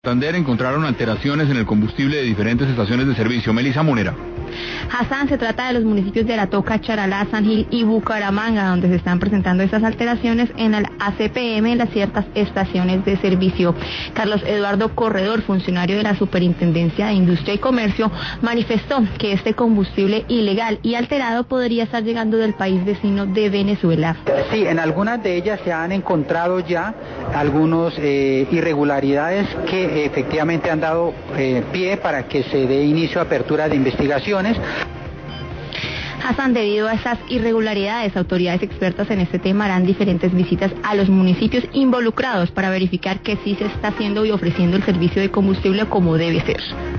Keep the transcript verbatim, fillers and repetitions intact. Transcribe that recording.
Santander encontraron alteraciones en el combustible de diferentes estaciones de servicio. Melissa Monera. Hassan, se trata de los municipios de Aratoca, Charalá, San Gil y Bucaramanga, donde se están presentando estas alteraciones en el A C P M en las ciertas estaciones de servicio. Carlos Eduardo Corredor, funcionario de la Superintendencia de Industria y Comercio, manifestó que este combustible ilegal y alterado podría estar llegando del país vecino de Venezuela. Sí, en algunas de ellas se han encontrado ya algunas eh, irregularidades que efectivamente han dado eh, pie para que se dé inicio a apertura de investigaciones. Hassan, debido a esas irregularidades, autoridades expertas en este tema harán diferentes visitas a los municipios involucrados para verificar que sí se está haciendo y ofreciendo el servicio de combustible como debe ser.